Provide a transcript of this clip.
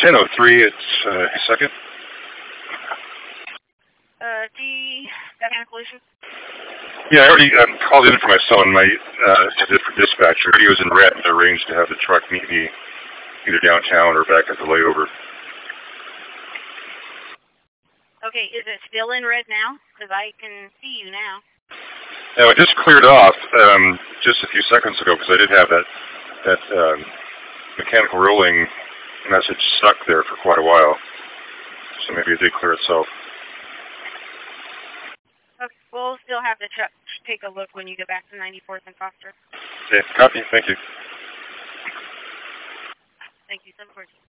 10:03. It's second. Got a collision? Yeah, I already called in for my son. My did for dispatcher. He was in red and arranged to have the truck meet me either downtown or back at the layover. Okay, is it still in red now? Because I can see you now. Now, it just cleared off just a few seconds ago because I did have that mechanical rolling message stuck there for quite a while. So maybe it did clear itself. Okay, we'll still have the truck take a look when you get back to 94th and Foster. Okay, copy. Thank you. Thank you, 714.